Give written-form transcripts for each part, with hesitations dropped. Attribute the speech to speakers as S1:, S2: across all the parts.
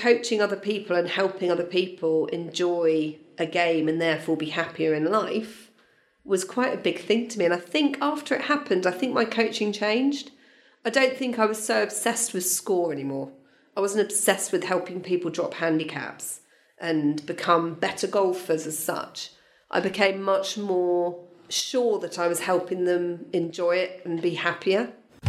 S1: coaching other people and helping other people enjoy a game and therefore be happier in life was quite a big thing to me. And I think after it happened, I think my coaching changed. I don't think I was so obsessed with score anymore. I wasn't obsessed with helping people drop handicaps and become better golfers as such. I became much more sure that I was helping them enjoy it and be happier.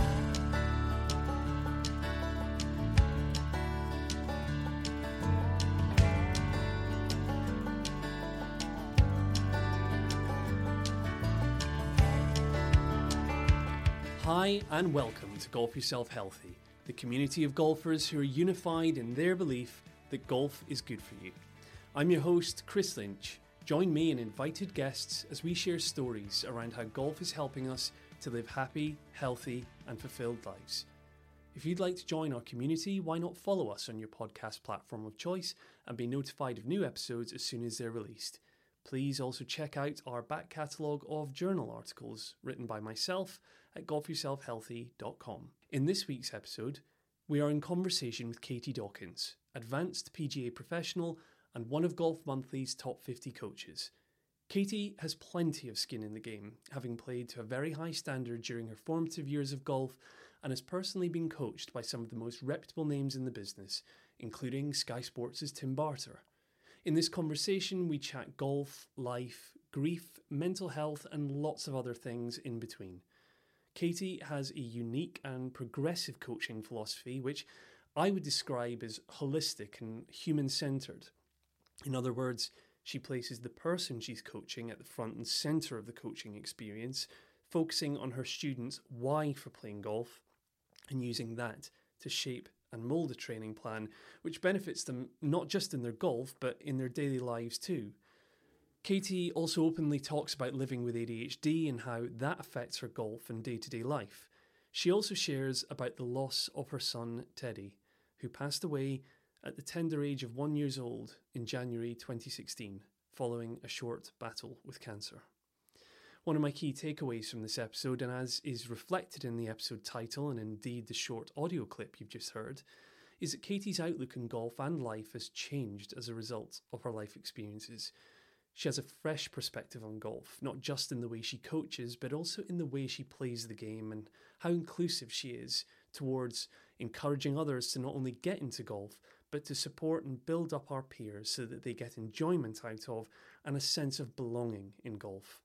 S2: Hi and welcome to Golf Yourself Healthy, the community of golfers who are unified in their belief that golf is good for you. I'm your host, Chris Lynch. Join me and invited guests as we share stories around how golf is helping us to live happy, healthy and fulfilled lives. If you'd like to join our community, why not follow us on your podcast platform of choice and be notified of new episodes as soon as they're released. Please also check out our back catalogue of journal articles written by myself at golfyourselfhealthy.com. In this week's episode, we are in conversation with Katie Dawkins, advanced PGA professional and one of Golf Monthly's top 50 coaches. Katie has plenty of skin in the game, having played to a very high standard during her formative years of golf and has personally been coached by some of the most reputable names in the business, including Sky Sports' Tim Barter. In this conversation, we chat golf, life, grief, mental health, and lots of other things in between. Katie has a unique and progressive coaching philosophy, which I would describe as holistic and human-centered. In other words, she places the person she's coaching at the front and center of the coaching experience, focusing on her students' why for playing golf, and using that to shape and mould a training plan which benefits them not just in their golf but in their daily lives too. Katie also openly talks about living with ADHD and how that affects her golf and day-to-day life. She also shares about the loss of her son Teddy, who passed away at the tender age of 1 year old in January 2016 following a short battle with cancer. One of my key takeaways from this episode, and as is reflected in the episode title and indeed the short audio clip you've just heard, is that Katie's outlook on golf and life has changed as a result of her life experiences. She has a fresh perspective on golf, not just in the way she coaches, but also in the way she plays the game and how inclusive she is towards encouraging others to not only get into golf, but to support and build up our peers so that they get enjoyment out of and a sense of belonging in golf.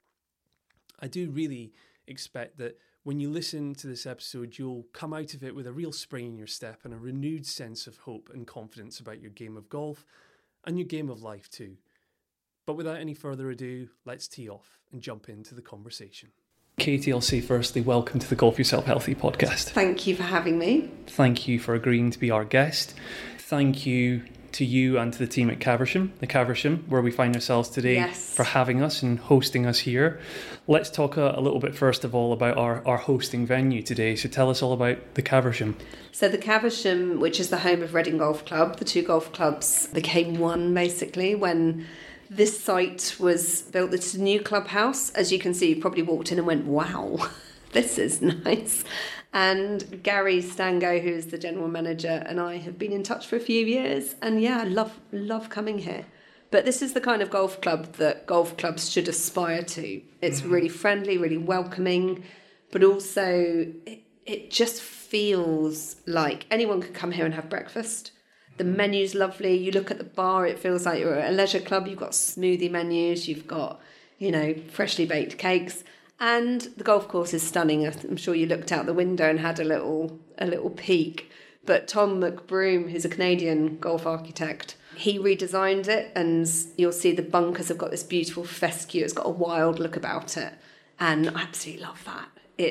S2: I do really expect that when you listen to this episode, you'll come out of it with a real spring in your step and a renewed sense of hope and confidence about your game of golf and your game of life too. But without any further ado, let's tee off and jump into the conversation. Katie, I'll say firstly, welcome to the Golf Yourself Healthy podcast.
S1: Thank you for having me.
S2: Thank you for agreeing to be our guest. Thank you to you and to the team at the Caversham, where we find ourselves today, for having us and hosting us here. Let's talk a little bit first of all about our hosting venue today. So tell us all about the Caversham.
S1: So the Caversham, which is the home of Reading Golf Club, the two golf clubs became one basically when this site was built. It's a new clubhouse. As you can see, you probably walked in and went, wow, this is nice. And Gary Stango, who's the general manager, and I have been in touch for a few years. And yeah, I love coming here. But this is the kind of golf club that golf clubs should aspire to. It's really friendly, really welcoming, but also it just feels like anyone could come here and have breakfast. The menu's lovely. You look at the bar, it feels like you're at a leisure club. You've got smoothie menus, you've got, freshly baked cakes. And the golf course is stunning. I'm sure you looked out the window and had a little peek. But Tom McBroom, who's a Canadian golf architect, he redesigned it, and you'll see the bunkers have got this beautiful fescue. It's got a wild look about it, and I absolutely love that.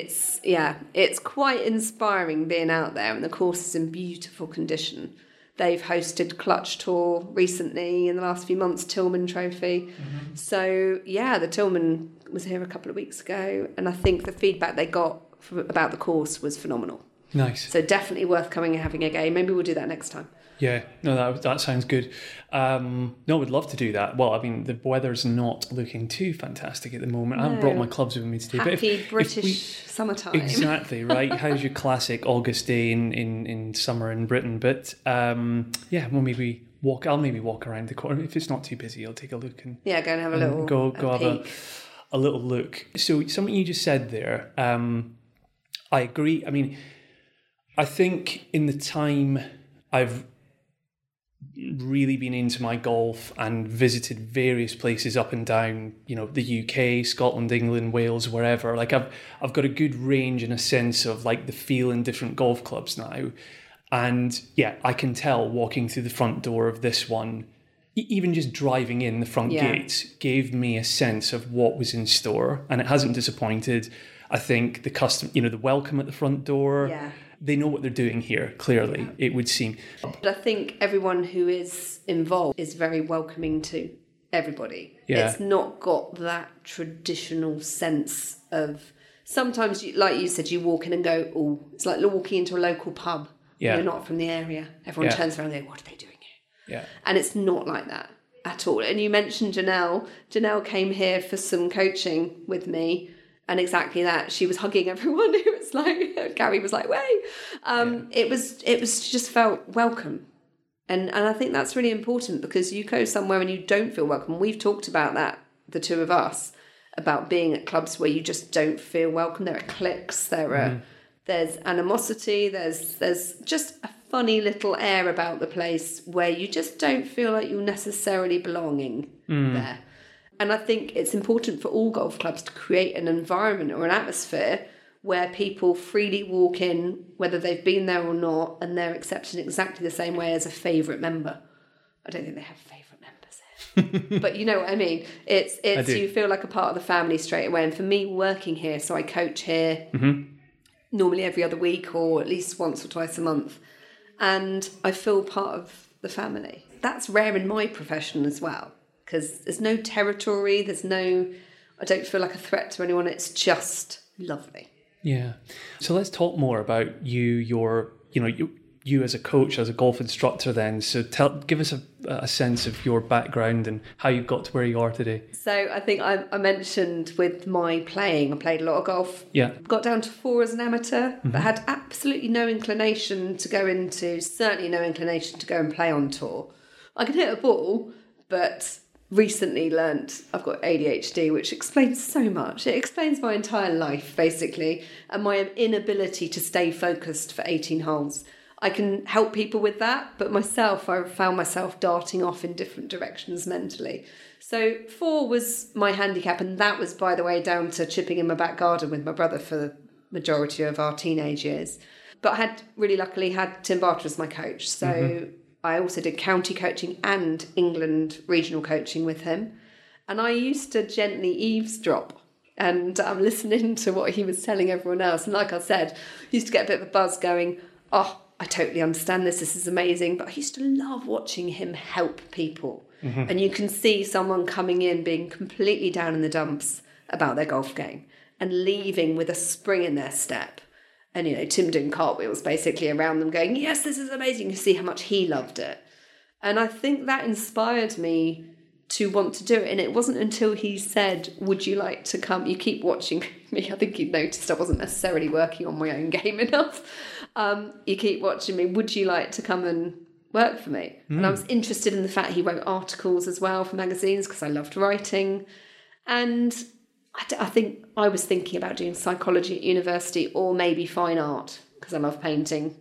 S1: It's quite inspiring being out there, and the course is in beautiful condition. They've hosted Clutch Tour recently in the last few months, Tillman Trophy. Mm-hmm. So, the Tillman was here a couple of weeks ago, and I think the feedback they got about the course was phenomenal.
S2: Nice.
S1: So definitely worth coming and having a game. Maybe we'll do that next time.
S2: Yeah, no, that sounds good. No, I would love to do that. Well, I mean, the weather's not looking too fantastic at the moment. I haven't brought my clubs with me today.
S1: Happy British summertime.
S2: Exactly, right? How's your classic August day in summer in Britain? But yeah, well, I'll maybe walk around the corner. If it's not too busy, I'll take a look and
S1: go and have a little
S2: go
S1: peek.
S2: have a little look. So something you just said there, I agree. I mean, I think in the time I've really been into my golf and visited various places up and down, the UK, Scotland, England, Wales, wherever. Like I've got a good range and a sense of like the feel in different golf clubs now. And yeah, I can tell walking through the front door of this one, even just driving in the front gates gave me a sense of what was in store, and it hasn't disappointed. I think the welcome at the front door.
S1: Yeah.
S2: They know what they're doing here, clearly, it would seem.
S1: But I think everyone who is involved is very welcoming to everybody.
S2: Yeah.
S1: It's not got that traditional sense of... Sometimes, like you said, you walk in and go, oh, it's like walking into a local pub.
S2: Yeah.
S1: You're not from the area. Everyone turns around and goes, what are they doing here?
S2: Yeah.
S1: And it's not like that at all. And you mentioned Janelle. Janelle came here for some coaching with me. And exactly that, she was hugging everyone. It was like Gary was like, "Way!" It was just felt welcome, and I think that's really important, because you go somewhere and you don't feel welcome. We've talked about that, the two of us, about being at clubs where you just don't feel welcome. There are cliques, there's animosity, there's just a funny little air about the place where you just don't feel like you're necessarily belonging there. And I think it's important for all golf clubs to create an environment or an atmosphere where people freely walk in, whether they've been there or not, and they're accepted in exactly the same way as a favourite member. I don't think they have favourite members here. But you know what I mean? It's you feel like a part of the family straight away. And for me, working here, so I coach here normally every other week or at least once or twice a month. And I feel part of the family. That's rare in my profession as well. Because there's no territory, I don't feel like a threat to anyone, it's just lovely.
S2: Yeah. So let's talk more about you as a coach, as a golf instructor then. So give us a sense of your background and how you got to where you are today.
S1: So I think I mentioned with my playing, I played a lot of golf.
S2: Yeah.
S1: Got down to 4 as an amateur, but had absolutely no inclination to go and play on tour. I can hit a ball, but... recently learnt I've got ADHD, which explains so much. It explains my entire life, basically, and my inability to stay focused for 18 holes. I can help people with that, but I found myself darting off in different directions mentally. So 4 was my handicap, and that was, by the way, down to chipping in my back garden with my brother for the majority of our teenage years. But I had really luckily had Tim Barter as my coach, so... I also did county coaching and England regional coaching with him. And I used to gently eavesdrop and I'm listening to what he was telling everyone else. And like I said, I used to get a bit of a buzz going, oh, I totally understand this is amazing. But I used to love watching him help people. And you can see someone coming in being completely down in the dumps about their golf game and leaving with a spring in their step. And, Tim doing cartwheels basically around them going, yes, this is amazing. You see how much he loved it. And I think that inspired me to want to do it. And it wasn't until he said, would you like to come? You keep watching me. I think you noticed I wasn't necessarily working on my own game enough. You keep watching me. Would you like to come and work for me? And I was interested in the fact he wrote articles as well for magazines because I loved writing. And... I think I was thinking about doing psychology at university or maybe fine art because I love painting.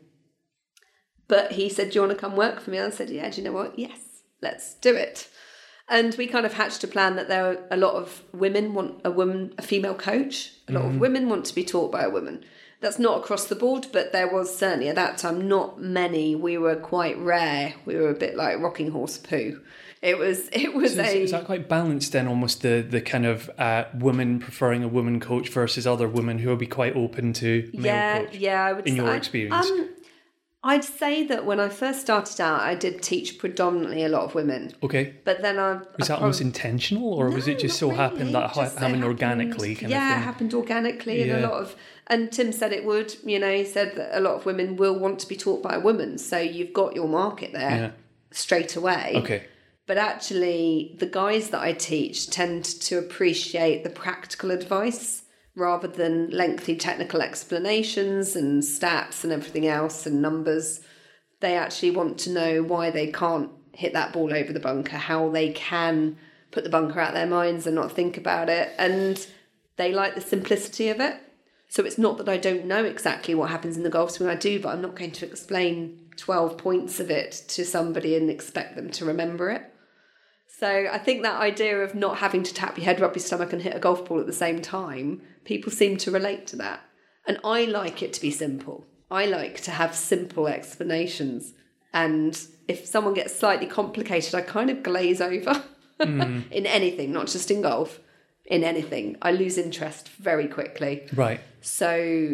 S1: But he said, do you want to come work for me? And I said, yeah, do you know what? Yes, let's do it. And we kind of hatched a plan that there are a lot of women want a female coach. A lot of women want to be taught by a woman. That's not across the board, but there was certainly at that time not many. We were quite rare. We were a bit like rocking horse poo. It was
S2: so is that quite balanced then, almost the kind of women preferring a woman coach versus other women who will be quite open to male coach?
S1: Yeah, I would say.
S2: In your experience?
S1: I'd say that when I first started out, I did teach predominantly a lot of women.
S2: Okay.
S1: But then
S2: Was that almost intentional, or was it just so happened that happened organically?
S1: It happened organically, and a lot of And Tim said it would. He said that a lot of women will want to be taught by a woman. So you've got your market there straight away.
S2: Okay.
S1: But actually, the guys that I teach tend to appreciate the practical advice rather than lengthy technical explanations and stats and everything else and numbers. They actually want to know why they can't hit that ball over the bunker, how they can put the bunker out their minds and not think about it. And they like the simplicity of it. So it's not that I don't know exactly what happens in the golf swing, I do, but I'm not going to explain 12 points of it to somebody and expect them to remember it. So I think that idea of not having to tap your head, rub your stomach and hit a golf ball at the same time, people seem to relate to that. And I like it to be simple. I like to have simple explanations. And if someone gets slightly complicated, I kind of glaze over in anything, not just in golf, in anything. I lose interest very quickly.
S2: Right.
S1: So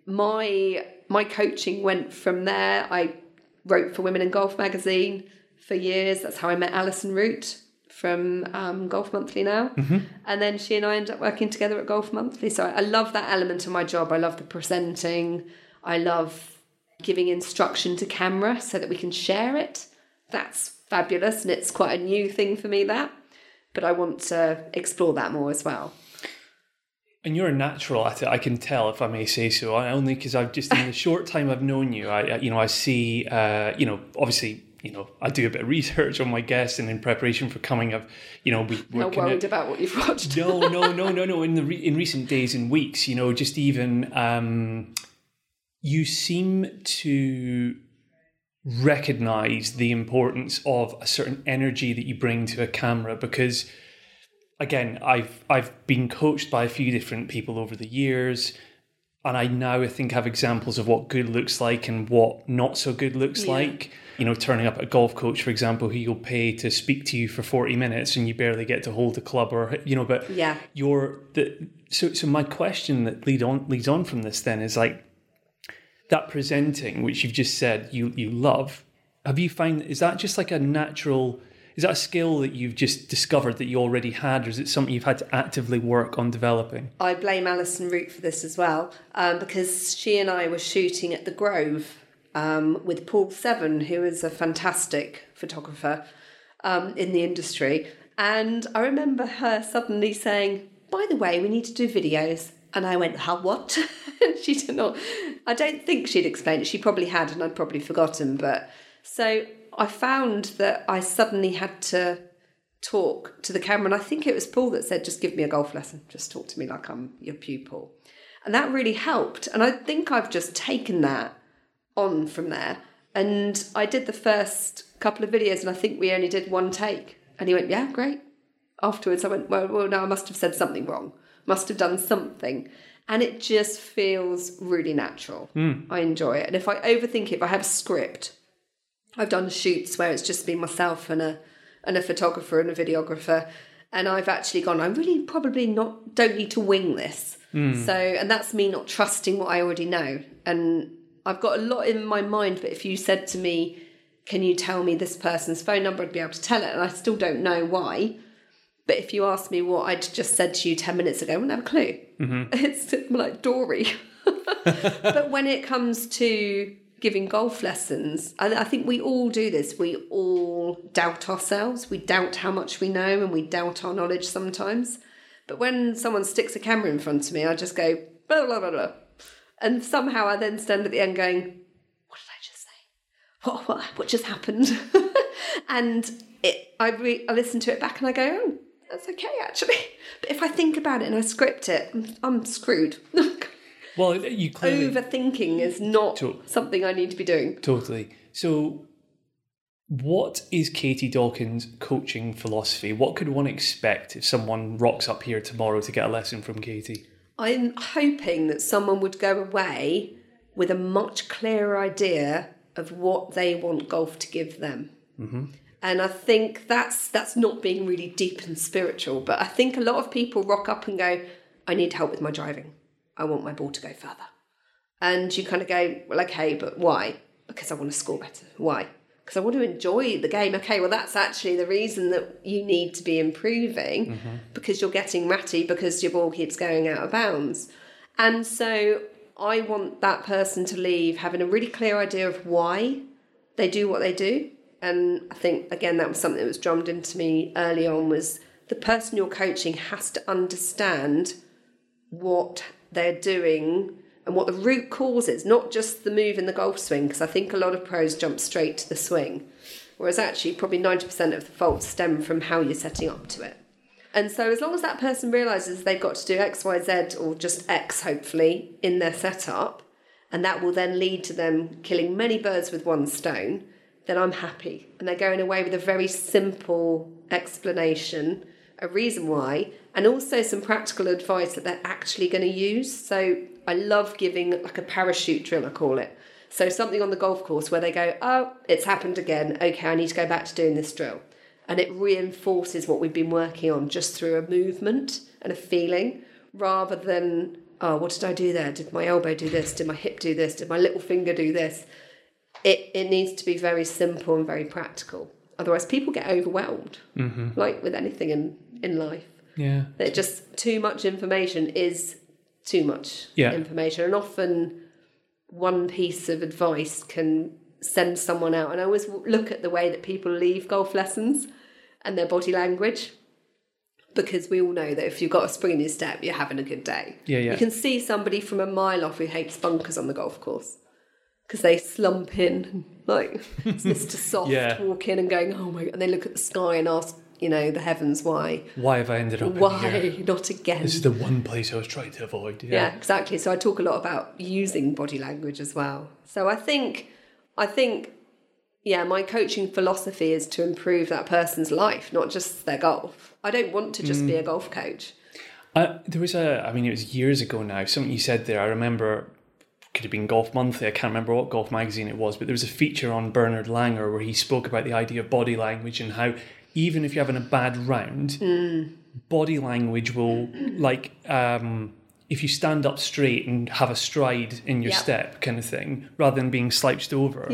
S1: my coaching went from there. I wrote for Women in Golf magazine for years. That's how I met Alison Root from Golf Monthly now. Mm-hmm. And then she and I ended up working together at Golf Monthly. So I love that element of my job. I love the presenting. I love giving instruction to camera so that we can share it. That's fabulous. And it's quite a new thing for me, that. But I want to explore that more as well.
S2: And you're a natural at it, I can tell, if I may say so. Only because I've just, in the short time I've known you, I see, obviously, I do a bit of research on my guests, and in preparation for coming,
S1: Not worried about what you've watched.
S2: No. In recent days and weeks, just even, you seem to recognize the importance of a certain energy that you bring to a camera, because again, I've been coached by a few different people over the years, and I now think have examples of what good looks like and what not so good looks like. Turning up at a golf coach, for example, who you'll pay to speak to you for 40 minutes and you barely get to hold a club, but so my question that leads on from this then is like, that presenting, which you've just said you love, have you found, is that just like a natural, is that a skill that you've just discovered that you already had, or is it something you've had to actively work on developing?
S1: I blame Alison Root for this as well, because she and I were shooting at the Grove with Paul Seven, who is a fantastic photographer in the industry. And I remember her suddenly saying, by the way, we need to do videos. And I went, how, what? And she did not. I don't think she'd explained it. She probably had, and I'd probably forgotten. But so I found that I suddenly had to talk to the camera. And I think it was Paul that said, just give me a golf lesson. Just talk to me like I'm your pupil. And that really helped. And I think I've just taken that on from there. And I did the first couple of videos, and I think we only did one take. And he went, yeah, great. Afterwards, I went, well, no, I must have said something wrong. Must have done something. And it just feels really natural. I enjoy it. And if I overthink it, if I have a script, I've done shoots where it's just been myself and a photographer and a videographer, and I've actually gone, I really probably don't need to wing this. So, and that's me not trusting what I already know. And I've got a lot in my mind, but if you said to me, can you tell me this person's phone number, I'd be able to tell it, and I still don't know why. But if you asked me what I'd just said to you 10 minutes ago, I wouldn't have a clue. Mm-hmm. It's like Dory. But when it comes to giving golf lessons, I think we all do this. We all doubt ourselves. We doubt how much we know, and we doubt our knowledge sometimes. But when someone sticks a camera in front of me, I just go, blah, blah, blah, blah. And somehow I then stand at the end going, what did I just say? What just happened? And I listen to it back and I go, oh, that's okay, actually. But if I think about it and I script it, I'm screwed.
S2: Well, you clearly...
S1: Overthinking is not something I need to be doing.
S2: Totally. So what is Katie Dawkins' coaching philosophy? What could one expect if someone rocks up here tomorrow to get a lesson from Katie?
S1: I'm hoping that someone would go away with a much clearer idea of what they want golf to give them. Mm-hmm. And I think that's not being really deep and spiritual, but I think a lot of people rock up and go, I need help with my driving. I want my ball to go further. And you kind of go, well, okay, but why? Because I want to score better. Why? Because I want to enjoy the game. Okay, well, that's actually the reason that you need to be improving, because you're getting ratty because your ball keeps going out of bounds. And so I want that person to leave having a really clear idea of why they do what they do. And I think, again, that was something that was drummed into me early on, was the person you're coaching has to understand what they're doing and what the root cause is, not just the move in the golf swing, because I think a lot of pros jump straight to the swing, whereas actually probably 90% of the faults stem from how you're setting up to it. And so as long as that person realises they've got to do X, Y, Z, or just X, hopefully, in their setup, and that will then lead to them killing many birds with one stone, then I'm happy. And they're going away with a very simple explanation, a reason why, and also some practical advice that they're actually going to use. So I love giving like a parachute drill, I call it. So something on the golf course where they go, oh, it's happened again. Okay, I need to go back to doing this drill. And it reinforces what we've been working on just through a movement and a feeling, rather than, oh, what did I do there? Did my elbow do this? Did my hip do this? Did my little finger do this? It needs to be very simple and very practical. Otherwise, people get overwhelmed, like with anything in life.
S2: Yeah.
S1: That just too much information is too much information. And often one piece of advice can send someone out. And I always look at the way that people leave golf lessons and their body language, because we all know that if you've got a spring in your step, you're having a good day.
S2: Yeah.
S1: You can see somebody from a mile off who hates bunkers on the golf course because they slump in, like it's Mr. Soft walk in and going, oh my God, and they look at the sky and ask, the heavens, why?
S2: Why have I ended up
S1: Why?
S2: in here?
S1: Not again.
S2: This is the one place I was trying to avoid.
S1: Yeah, exactly. So I talk a lot about using body language as well. So I think, my coaching philosophy is to improve that person's life, not just their golf. I don't want to just be a golf coach.
S2: There was it was years ago now, something you said there, I remember, could have been Golf Monthly, I can't remember what golf magazine it was, but there was a feature on Bernard Langer where he spoke about the idea of body language and how even if you're having a bad round, body language will, if you stand up straight and have a stride in your step kind of thing, rather than being slouched over,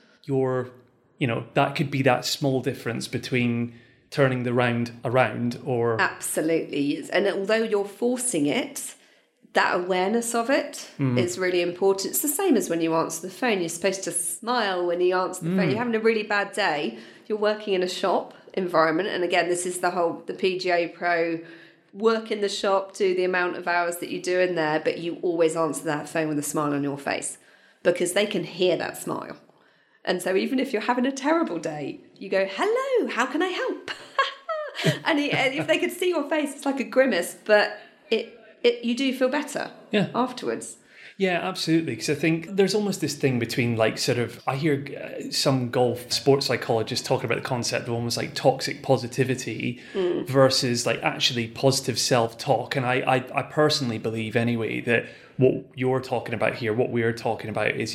S2: that could be that small difference between turning the round around or...
S1: Absolutely. And although you're forcing it, that awareness of it is really important. It's the same as when you answer the phone. You're supposed to smile when you answer the phone. You're having a really bad day. You're working in a shop environment. And again, this is the PGA Pro, work in the shop, do the amount of hours that you do in there, but you always answer that phone with a smile on your face because they can hear that smile. And so even if you're having a terrible day, you go, hello, how can I help? And if they could see your face, it's like a grimace, but you do feel better afterwards.
S2: Yeah, absolutely. Because I think there's almost this thing between I hear some golf sports psychologists talking about the concept of almost like toxic positivity versus like actually positive self-talk. And I personally believe anyway that what you're talking about here, what we're talking about is,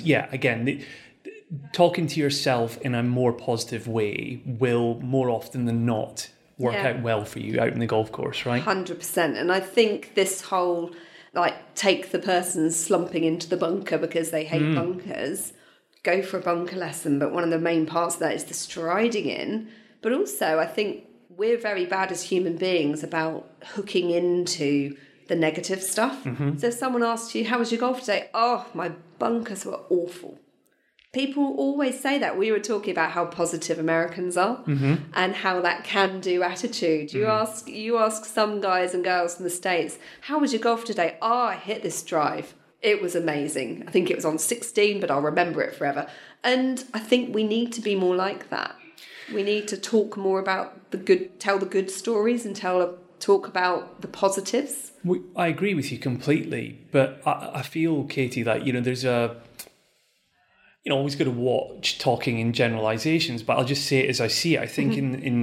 S2: talking to yourself in a more positive way will more often than not work out well for you out in the golf course, right?
S1: 100%. And I think this whole, take the person slumping into the bunker because they hate bunkers, go for a bunker lesson. But one of the main parts of that is the striding in. But also, I think we're very bad as human beings about hooking into the negative stuff. So if someone asks you, how was your golf today? Oh, my bunkers were awful. People always say that. We were talking about how positive Americans are and how that can-do attitude. You ask some guys and girls from the States, how was your golf today? Oh, I hit this drive. It was amazing. I think it was on 16, but I'll remember it forever. And I think we need to be more like that. We need to talk more about tell the good stories and talk about the positives.
S2: I agree with you completely, but I feel, Katie, that, there's always got to watch talking in generalizations, but I'll just say it as I see it. I think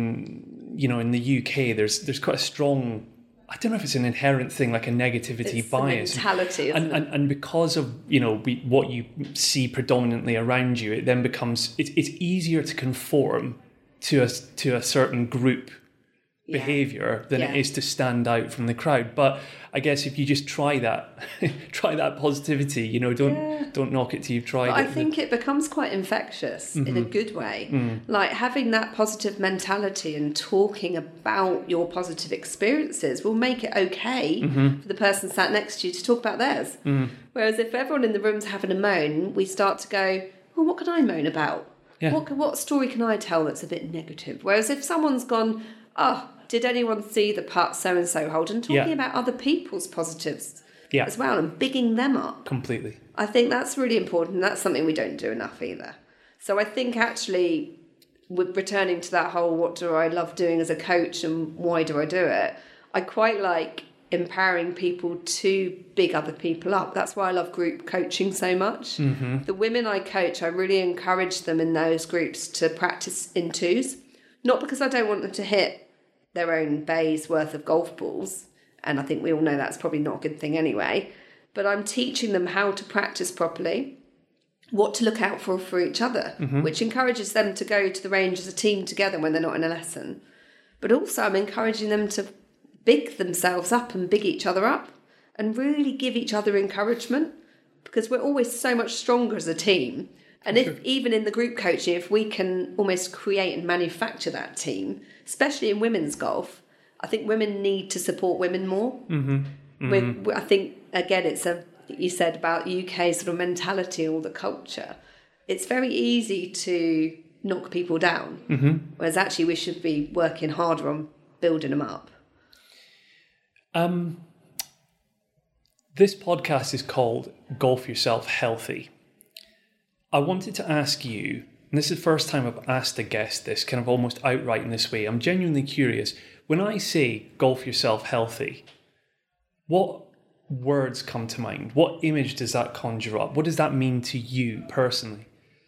S2: in the UK, there's quite a strong, I don't know if it's an inherent thing, like a negativity
S1: it's
S2: bias.
S1: It's a mentality, isn't it?
S2: And because of, what you see predominantly around you, it then becomes, it's easier to conform to a certain group behavior than it is to stand out from the crowd. But I guess if you just try that positivity, don't knock it till you've tried it.
S1: I think it becomes quite infectious in a good way. Like having that positive mentality and talking about your positive experiences will make it okay for the person sat next to you to talk about theirs. Whereas if everyone in the room's having a moan, we start to go, well, what can I moan about?
S2: Yeah.
S1: What story can I tell that's a bit negative? Whereas if someone's gone, oh, did anyone see the putt so-and-so hold? And talking about other people's positives as well and bigging them up.
S2: Completely.
S1: I think that's really important. That's something we don't do enough either. So I think actually, with returning to that whole what do I love doing as a coach and why do I do it, I quite like empowering people to big other people up. That's why I love group coaching so much. Mm-hmm. The women I coach, I really encourage them in those groups to practice in twos. Not because I don't want them to hit their own bay's worth of golf balls, and I think we all know that's probably not a good thing anyway, but I'm teaching them how to practice properly, what to look out for each other, which encourages them to go to the range as a team together when they're not in a lesson. But also I'm encouraging them to big themselves up and big each other up and really give each other encouragement, because we're always so much stronger as a team. And even in the group coaching, if we can almost create and manufacture that team, especially in women's golf, I think women need to support women more. I think, again, it's you said about UK sort of mentality or the culture. It's very easy to knock people down, whereas actually we should be working harder on building them up.
S2: This podcast is called Golf Yourself Healthy. I wanted to ask you, and this is the first time I've asked a guest this, kind of almost outright in this way. I'm genuinely curious. When I say golf yourself healthy, what words come to mind? What image does that conjure up? What does that mean to you personally?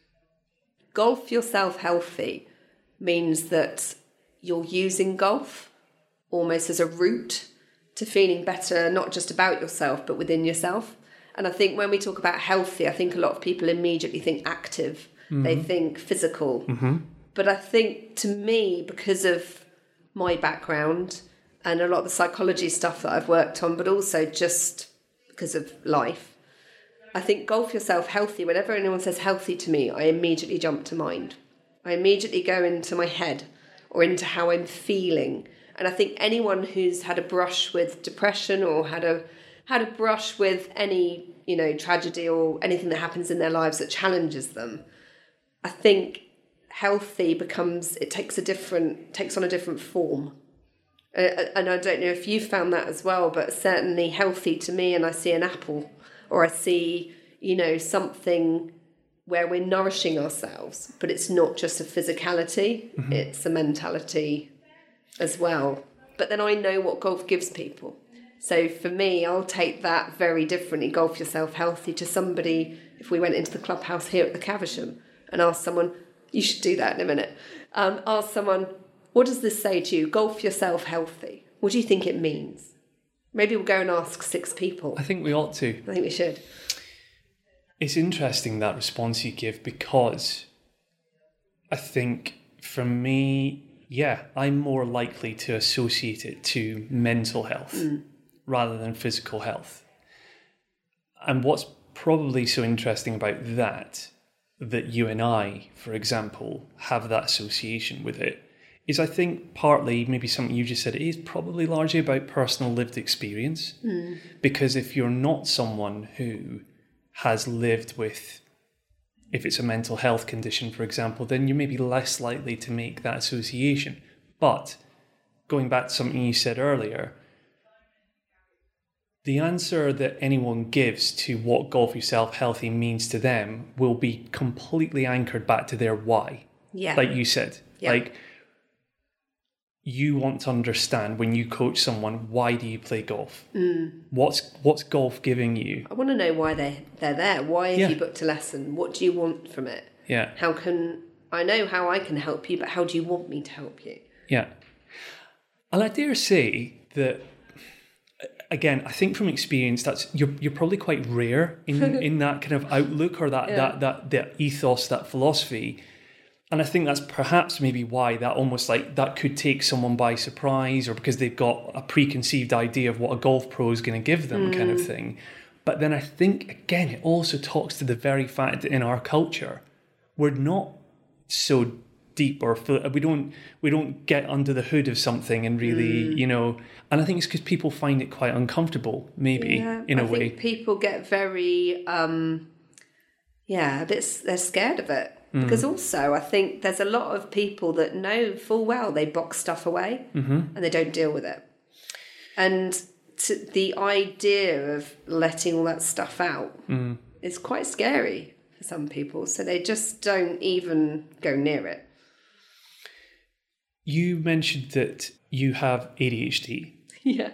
S1: Golf yourself healthy means that you're using golf almost as a route to feeling better, not just about yourself, but within yourself. And I think when we talk about healthy, I think a lot of people immediately think active. They think physical. But I think, to me, because of my background and a lot of the psychology stuff that I've worked on, but also just because of life, I think golf yourself healthy, whenever anyone says healthy to me, I immediately jump to mind. I immediately go into my head or into how I'm feeling. And I think anyone who's had a brush with depression or had a brush with any, tragedy or anything that happens in their lives that challenges them, I think healthy takes on a different form. And I don't know if you've found that as well, but certainly healthy to me, and I see an apple or I see, something where we're nourishing ourselves, but it's not just a physicality, it's a mentality as well. But then I know what golf gives people. So for me, I'll take that very differently, golf yourself healthy, to somebody, if we went into the clubhouse here at the Caversham and asked someone, you should do that in a minute, ask someone, what does this say to you? Golf yourself healthy. What do you think it means? Maybe we'll go and ask 6 people.
S2: I think we ought to.
S1: I think we should.
S2: It's interesting, that response you give, because I think for me, I'm more likely to associate it to mental health rather than physical health. And what's probably so interesting about that you and I, for example, have that association with it, is I think partly, maybe something you just said, it is probably largely about personal lived experience. Because if you're not someone who has lived with, if it's a mental health condition, for example, then you may be less likely to make that association. But going back to something you said earlier, the answer that anyone gives to what golf yourself healthy means to them will be completely anchored back to their why.
S1: Yeah.
S2: Like you said. Yeah. Like, you want to understand when you coach someone, why do you play golf? What's golf giving you?
S1: I want to know why they're there. Why have you booked a lesson? What do you want from it?
S2: Yeah.
S1: I know how I can help you, but how do you want me to help you?
S2: Yeah. And I dare say that, again, I think from experience, that's you're probably quite rare in that kind of outlook or that ethos, that philosophy. And I think that's perhaps maybe why that almost like that could take someone by surprise, or because they've got a preconceived idea of what a golf pro is going to give them kind of thing. But then I think, again, it also talks to the very fact that in our culture, we're not so deep or we don't get under the hood of something and really, and I think it's because people find it quite uncomfortable, maybe, in a way.
S1: I think people get very, they're scared of it. Because also I think there's a lot of people that know full well they box stuff away and they don't deal with it. And the idea of letting all that stuff out is quite scary for some people. So they just don't even go near it.
S2: You mentioned that you have ADHD.
S1: Yeah.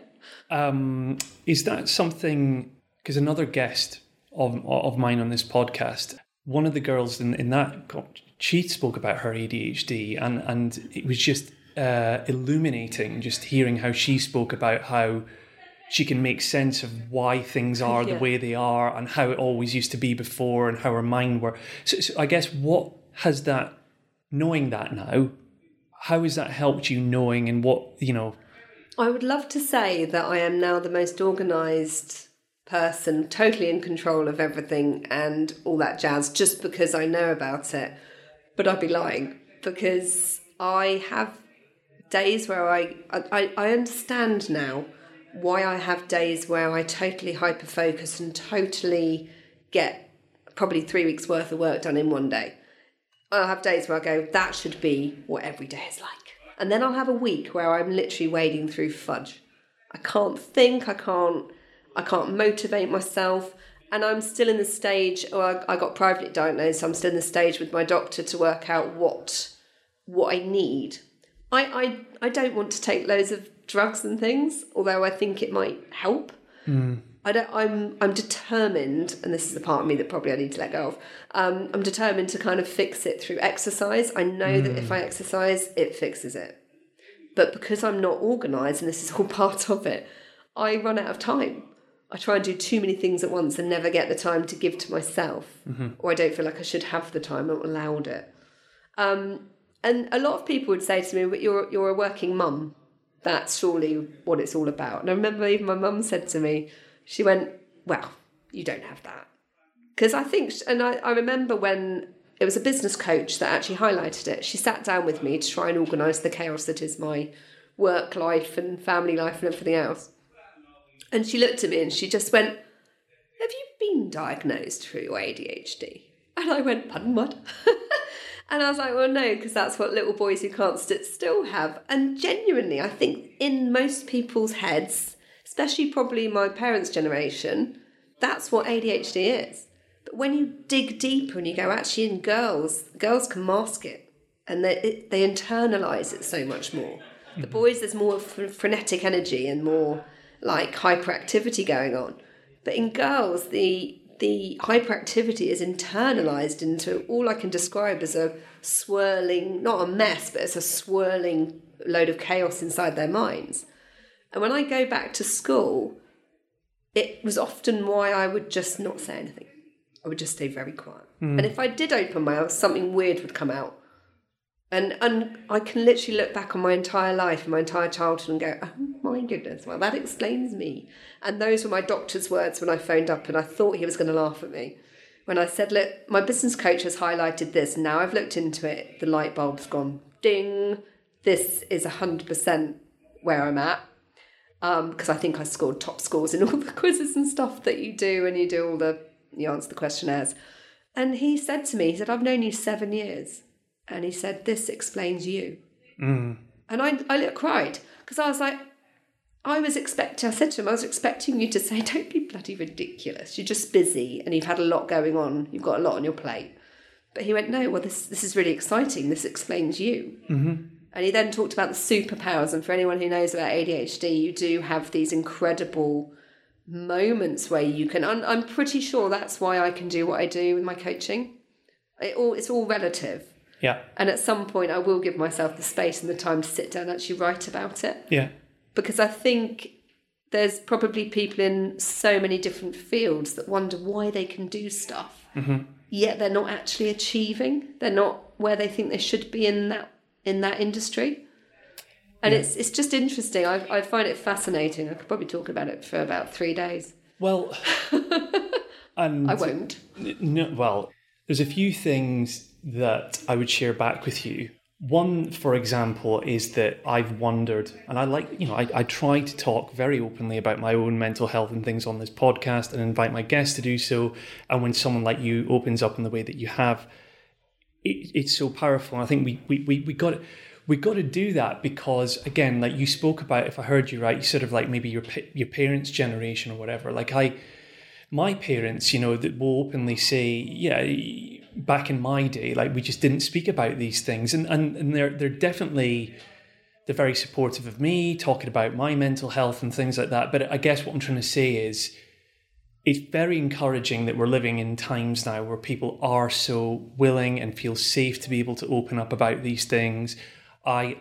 S2: Is that something, because another guest of mine on this podcast, one of the girls in that, she spoke about her ADHD and it was just illuminating just hearing how she spoke about how she can make sense of why things are the way they are and how it always used to be before and how her mind works. So I guess what has that, knowing that now, how has that helped you knowing and what,
S1: I would love to say that I am now the most organised person, totally in control of everything and all that jazz, just because I know about it. But I'd be lying, because I have days where I understand now why I have days where I totally hyper-focus and totally get probably 3 weeks worth of work done in one day. I'll have days where I go, that should be what every day is like. And then I'll have a week where I'm literally wading through fudge. I can't think, I can't motivate myself. And I'm still in the stage, I got privately diagnosed, so I'm still in the stage with my doctor to work out what I need. I don't want to take loads of drugs and things, although I think it might help. I'm determined, and this is the part of me that probably I need to let go of. I'm determined to kind of fix it through exercise. I know that if I exercise, it fixes it. But because I'm not organised, and this is all part of it, I run out of time. I try and do too many things at once and never get the time to give to myself, or I don't feel like I should have the time. I'm not allowed it. And a lot of people would say to me, "But you're a working mum. That's surely what it's all about." And I remember even my mum said to me, she went, "Well, you don't have that." Because I think, and I remember when it was a business coach that actually highlighted it. She sat down with me to try and organise the chaos that is my work life and family life and everything else. And she looked at me and she just went, "Have you been diagnosed for your ADHD?" And I went, "Pardon, what?" And I was like, well, no, because that's what little boys who can't sit still have. And genuinely, I think in most people's heads, especially probably my parents' generation, that's what ADHD is. But when you dig deeper and you go, actually in girls can mask it. And they internalise it so much more. The boys, there's more frenetic energy and more like hyperactivity going on. But in girls, the hyperactivity is internalised into all I can describe as a swirling, not a mess, but as a swirling load of chaos inside their minds. And when I go back to school, it was often why I would just not say anything. I would just stay very quiet. And if I did open my mouth, something weird would come out. And I can literally look back on my entire life and my entire childhood and go, oh my goodness, well, that explains me. And those were my doctor's words when I phoned up and I thought he was going to laugh at me. When I said, look, my business coach has highlighted this. Now I've looked into it. The light bulb's gone ding. This is 100% where I'm at. Because I think I scored top scores in all the quizzes and stuff that you do and you answer the questionnaires. And he said to me, he said, I've known you 7 years. And he said, this explains you. And I cried because I was like, I said to him, I was expecting you to say, don't be bloody ridiculous. You're just busy and you've had a lot going on. You've got a lot on your plate. But he went, no, well, this is really exciting. This explains you. And he then talked about the superpowers. And for anyone who knows about ADHD, you do have these incredible moments where you can, I'm pretty sure that's why I can do what I do with my coaching. It's all relative.
S2: Yeah.
S1: And at some point I will give myself the space and the time to sit down and actually write about it.
S2: Yeah.
S1: Because I think there's probably people in so many different fields that wonder why they can do stuff, yet they're not actually achieving. They're not where they think they should be in that industry. And it's just interesting. I find it fascinating. I could probably talk about it for about 3 days.
S2: Well, and
S1: I won't.
S2: No, well, there's a few things that I would share back with you One, for example, is that I've wondered, and I try to talk very openly about my own mental health and things on this podcast and invite my guests to do so. And when someone like you opens up in the way that you have, it's so powerful. And I think we got to do that because, again, like you spoke about, if I heard you right, you sort of like maybe your parents' generation or whatever. Like my parents, that will openly say, yeah, back in my day, like we just didn't speak about these things, and they're definitely, they're very supportive of me talking about my mental health and things like that. But I guess what I'm trying to say is, it's very encouraging that we're living in times now where people are so willing and feel safe to be able to open up about these things. And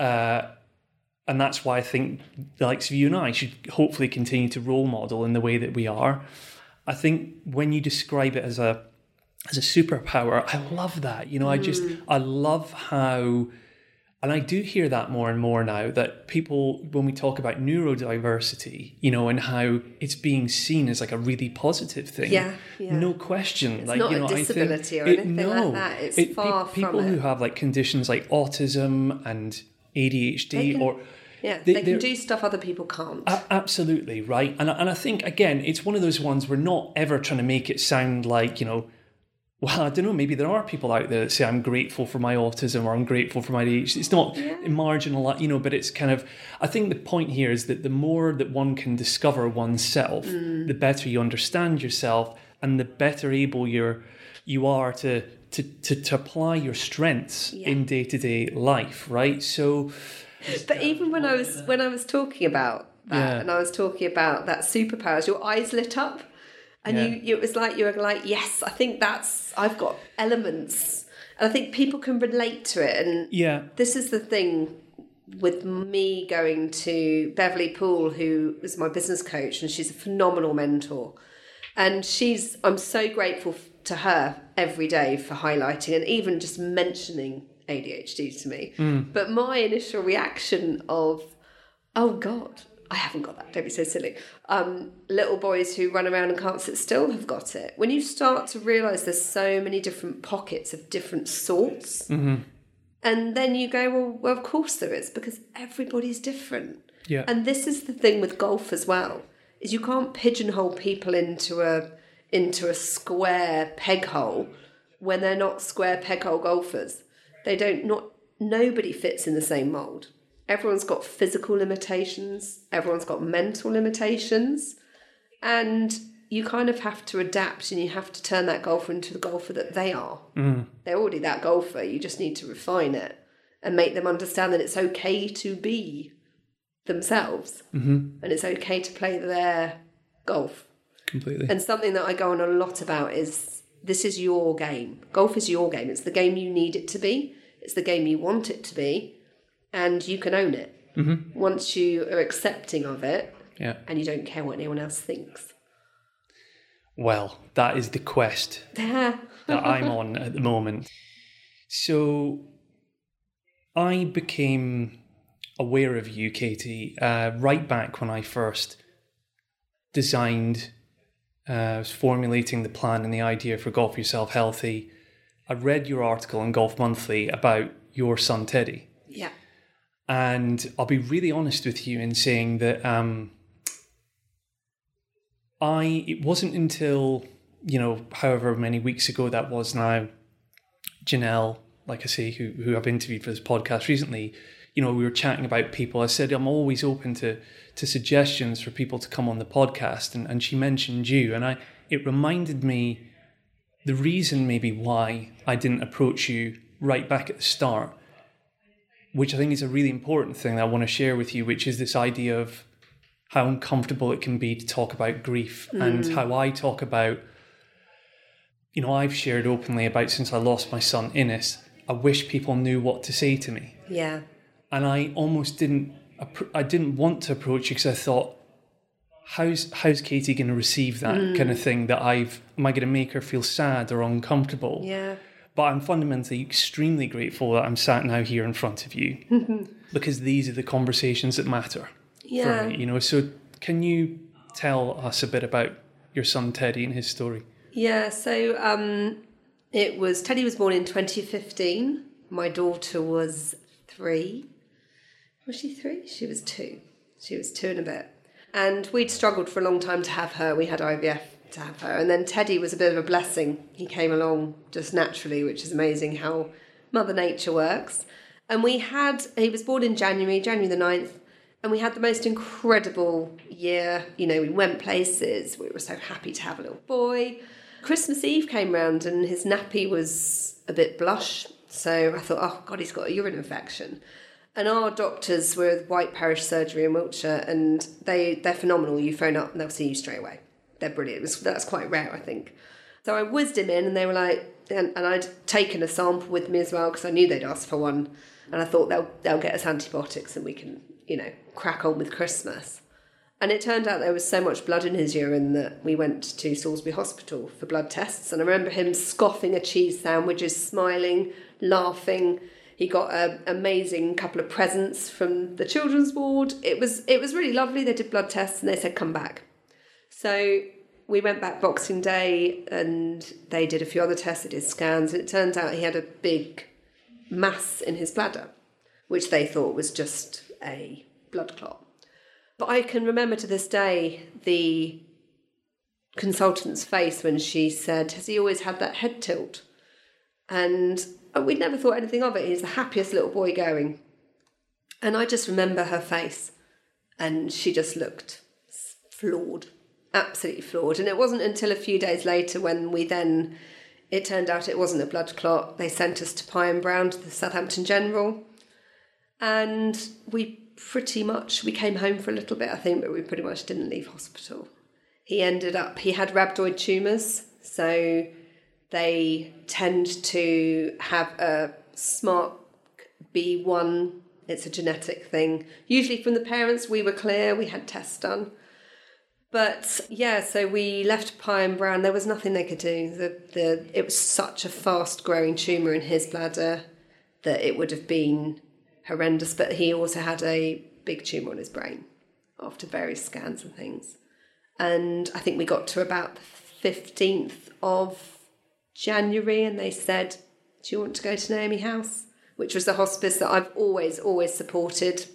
S2: that's why I think the likes of you and I should hopefully continue to role model in the way that we are. I think when you describe it as a superpower, I love that. I love how, and I do hear that more and more now, that people, when we talk about neurodiversity, and how it's being seen as like a really positive thing.
S1: Yeah.
S2: No question.
S1: It's not a disability or anything like that. It's far from
S2: people who have like conditions like autism and ADHD
S1: they can do stuff other people can't.
S2: Absolutely, right. And I think, again, it's one of those ones we're not ever trying to make it sound like, well, I don't know, maybe there are people out there that say I'm grateful for my autism or I'm grateful for my ADHD. It's not marginal, but it's kind of, I think the point here is that the more that one can discover oneself, the better you understand yourself and the better able you are to apply your strengths in day-to-day life, right? So...
S1: But even when I was talking about that, and I was talking about that superpowers, your eyes lit up. And it was like you were like, yes, I think I've got elements, and I think people can relate to it. And this is the thing with me going to Beverly Poole, who was my business coach, and she's a phenomenal mentor. And I'm so grateful to her every day for highlighting and even just mentioning ADHD to me. But my initial reaction of, oh God, I haven't got that, don't be so silly. Little boys who run around and can't sit still have got it. When you start to realise there's so many different pockets of different sorts, and then you go, well, of course there is, because everybody's different.
S2: Yeah.
S1: And this is the thing with golf as well, is you can't pigeonhole people into a square peg hole when they're not square peg hole golfers. Nobody fits in the same mould. Everyone's got physical limitations. Everyone's got mental limitations. And you kind of have to adapt, and you have to turn that golfer into the golfer that they are. They're already that golfer. You just need to refine it and make them understand that it's okay to be themselves. And it's okay to play their golf.
S2: Completely.
S1: And something that I go on a lot about is, this is your game. Golf is your game. It's the game you need it to be. It's the game you want it to be. And you can own it once you are accepting of it, and you don't care what anyone else thinks.
S2: Well, that is the quest that I'm on at the moment. So I became aware of you, Katie, right back when I first designed, was formulating the plan and the idea for Golf Yourself Healthy. I read your article in Golf Monthly about your son, Teddy.
S1: Yeah.
S2: And I'll be really honest with you in saying that it wasn't until, however many weeks ago that was now, Janelle, like I say, who I've interviewed for this podcast recently, we were chatting about people. I said, I'm always open to suggestions for people to come on the podcast. And she mentioned you. And it reminded me the reason maybe why I didn't approach you right back at the start, which I think is a really important thing that I want to share with you, which is this idea of how uncomfortable it can be to talk about grief and how I talk about, I've shared openly about since I lost my son, Innes, I wish people knew what to say to me.
S1: Yeah.
S2: And I almost didn't want to approach you because I thought, how's Katie going to receive that kind of thing am I going to make her feel sad or uncomfortable?
S1: Yeah.
S2: But I'm fundamentally extremely grateful that I'm sat now here in front of you because these are the conversations that matter for me, So can you tell us a bit about your son Teddy and his story?
S1: Yeah, so Teddy was born in 2015, My daughter was 3. Was she 3? She was 2. She was 2 and a bit. And we'd struggled for a long time to have her. We had IVF to have her. And then Teddy was a bit of a blessing. He came along just naturally, which is amazing how Mother Nature works. And he was born in January the 9th. And we had the most incredible year. You know, we went places. We were so happy to have a little boy. Christmas Eve came round and his nappy was a bit blush. So I thought, oh, God, he's got a urine infection. And our doctors were at White Parish Surgery in Wiltshire, and they're phenomenal. You phone up and they'll see you straight away. They're brilliant. That's quite rare, I think. So I whizzed him in, and they were like, and I'd taken a sample with me as well because I knew they'd asked for one. And I thought they'll get us antibiotics and we can, crack on with Christmas. And it turned out there was so much blood in his urine that we went to Salisbury Hospital for blood tests. And I remember him scoffing a cheese sandwiches, smiling, laughing. He got an amazing couple of presents from the children's ward. It was really lovely. They did blood tests and they said, come back. So we went back Boxing Day and they did a few other tests. They did scans. And it turns out he had a big mass in his bladder, which they thought was just a blood clot. But I can remember to this day the consultant's face when she said, has he always had that head tilt? And we'd never thought anything of it. He's the happiest little boy going. And I just remember her face. And she just looked floored, absolutely floored. And it wasn't until a few days later when it turned out it wasn't a blood clot. They sent us to Pye and Brown, to the Southampton General. And we came home for a little bit, I think, but we pretty much didn't leave hospital. He had rhabdoid tumours, so they tend to have a SMART B1. It's a genetic thing. Usually from the parents, we were clear, we had tests done. But yeah, so we left Pye and Brown. There was nothing they could do. It was such a fast-growing tumour in his bladder that it would have been horrendous. But he also had a big tumour on his brain after various scans and things. And I think we got to about the 15th of January and they said, do you want to go to Naomi House? Which was the hospice that I've always supported.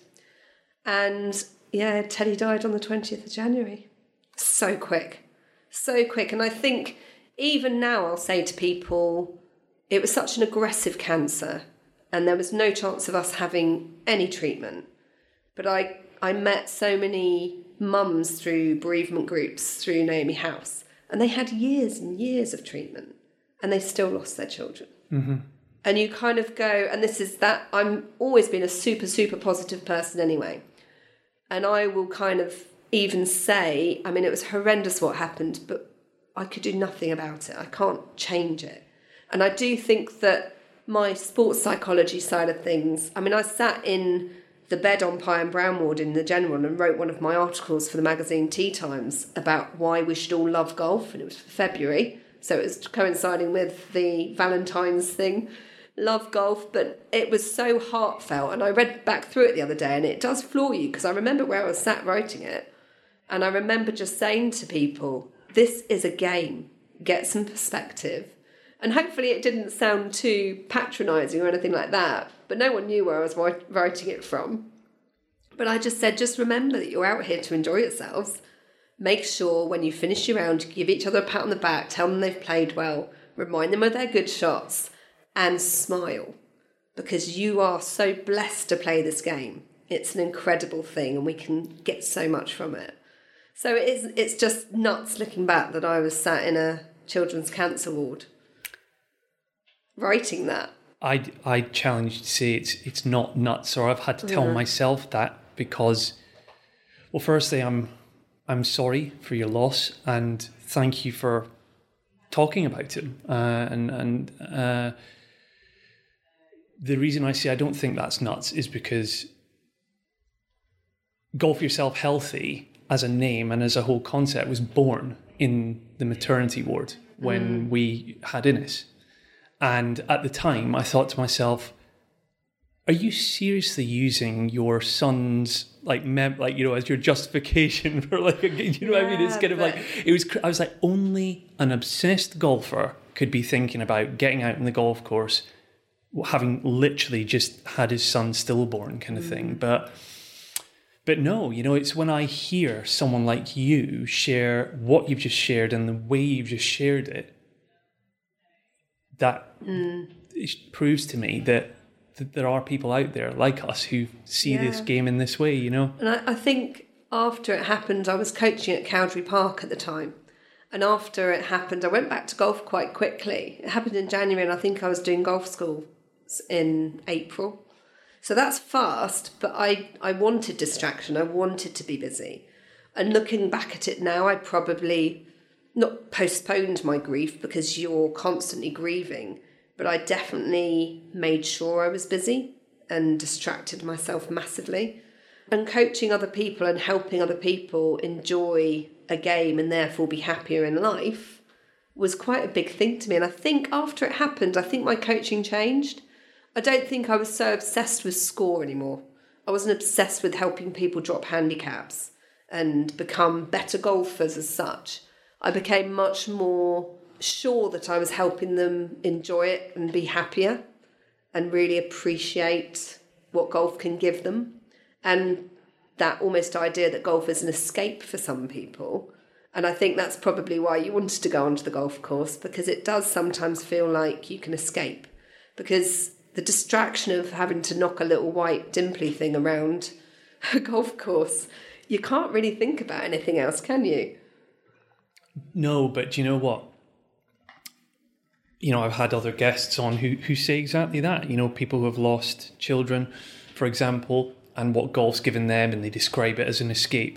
S1: And yeah, Teddy died on the 20th of January. So quick. And I think even now I'll say to people, it was such an aggressive cancer and there was no chance of us having any treatment. But I met so many mums through bereavement groups, through Naomi House, and they had years and years of treatment and they still lost their children. Mm-hmm. And you kind of go, and this is that, I'm always been a super, super positive person anyway. And I will kind of even say, I mean, it was horrendous what happened, but I could do nothing about it. I can't change it. And I do think that my sports psychology side of things, I mean, I sat in the bed on Pye and Brown ward in the General and wrote one of my articles for the magazine Tea Times about why we should all love golf. And it was for February, so it was coinciding with the Valentine's thing. Love golf, but it was so heartfelt. And I read back through it the other day and it does floor you because I remember where I was sat writing it. And I remember just saying to people, this is a game. Get some perspective. And hopefully it didn't sound too patronising or anything like that. But no one knew where I was writing it from. But I just said, just remember that you're out here to enjoy yourselves. Make sure when you finish your round, give each other a pat on the back, tell them they've played well, remind them of their good shots, and smile. Because you are so blessed to play this game. It's an incredible thing and we can get so much from it. So it's just nuts looking back that I was sat in a children's cancer ward writing that.
S2: I challenge you to say it's not nuts, or I've had to tell myself that because, well, firstly, I'm sorry for your loss and thank you for talking about it. The reason I say I don't think that's nuts is because Golf Yourself Healthy as a name and as a whole concept was born in the maternity ward when we had Innes. And at the time, I thought to myself, are you seriously using your son's as your justification for what I mean? It's kind of I was like, only an obsessed golfer could be thinking about getting out on the golf course having literally just had his son stillborn kind of thing. But no, it's when I hear someone like you share what you've just shared and the way you've just shared it, that it proves to me that there are people out there like us who see this game in this way,
S1: And I think after it happened, I was coaching at Cowdray Park at the time. And after it happened, I went back to golf quite quickly. It happened in January, and I think I was doing golf school in April. So that's fast, but I wanted distraction. I wanted to be busy. And looking back at it now, I probably not postponed my grief because you're constantly grieving, but I definitely made sure I was busy and distracted myself massively. And coaching other people and helping other people enjoy a game and therefore be happier in life was quite a big thing to me. And I think after it happened, I think my coaching changed. I don't think I was so obsessed with score anymore. I wasn't obsessed with helping people drop handicaps and become better golfers as such. I became much more sure that I was helping them enjoy it and be happier and really appreciate what golf can give them. And that almost idea that golf is an escape for some people. And I think that's probably why you wanted to go onto the golf course, because it does sometimes feel like you can escape. Because the distraction of having to knock a little white dimply thing around a golf course, you can't really think about anything else, can you?
S2: No, but you know what? I've had other guests on who say exactly that. People who have lost children, for example, and what golf's given them, and they describe it as an escape.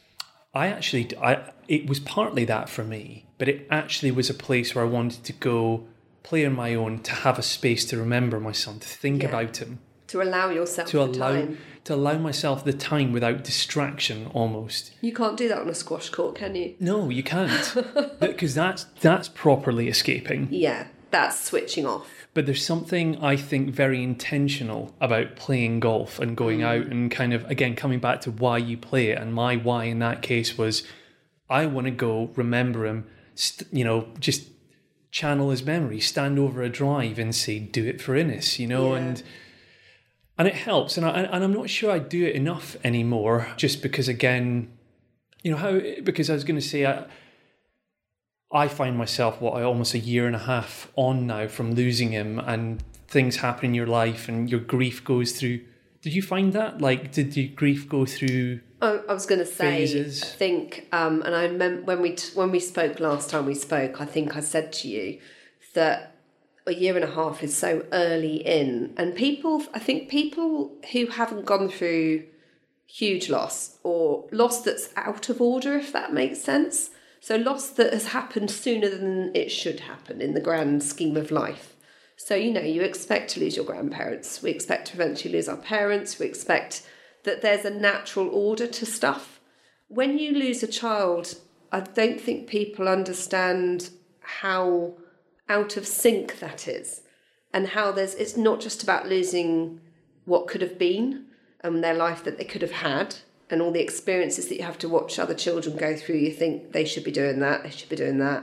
S2: It was partly that for me, but it actually was a place where I wanted to go play on my own, to have a space to remember my son, to think about him.
S1: To allow yourself the time.
S2: To allow myself the time without distraction, almost.
S1: You can't do that on a squash court, can you?
S2: No, you can't. Because that's properly escaping.
S1: Yeah, that's switching off.
S2: But there's something, I think, very intentional about playing golf and going out and kind of, again, coming back to why you play it. And my why in that case was, I want to go remember him, just channel his memory, stand over a drive and say, do it for Innes, and it helps. And I'm not sure I do it enough anymore, just because, again, because I was going to say, I find myself, almost a year and a half on now from losing him, and things happen in your life and your grief goes through. Did you find that? Like, did your grief go through
S1: I was going to say,
S2: phases?
S1: I think, and I remember when we spoke last time we spoke, I think I said to you that a year and a half is so early in, and I think people who haven't gone through huge loss, or loss that's out of order, if that makes sense, so loss that has happened sooner than it should happen in the grand scheme of life. So, you expect to lose your grandparents. We expect to eventually lose our parents. We expect that there's a natural order to stuff. When you lose a child, I don't think people understand how out of sync that is, and how it's not just about losing what could have been and their life that they could have had, and all the experiences that you have to watch other children go through. You think they should be doing that, they should be doing that.